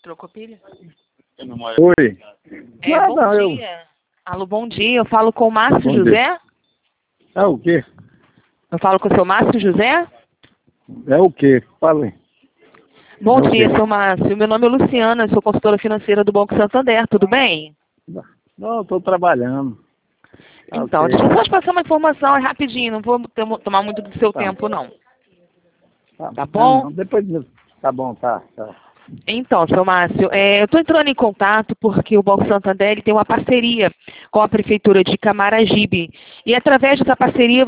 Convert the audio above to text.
Trocou pilha? Oi. Bom dia. Alô, bom dia. Eu falo com o Márcio Bom José? dia. É o quê? Eu falo com o seu Márcio José? É o quê? Fala. Bom É o dia, quê? seu Márcio. Meu nome é Luciana, sou consultora financeira do Banco Santander. Tudo bem? Não, estou trabalhando. Então, Ok. deixa eu só te passar uma informação rapidinho. Não vou tomar muito do seu Tá. tempo, não. Tá Não, bom? não, depois... Tá bom, tá. Então, seu Márcio, eu estou entrando em contato porque o Banco Santander ele tem uma parceria com a Prefeitura de Camaragibe. E através dessa parceria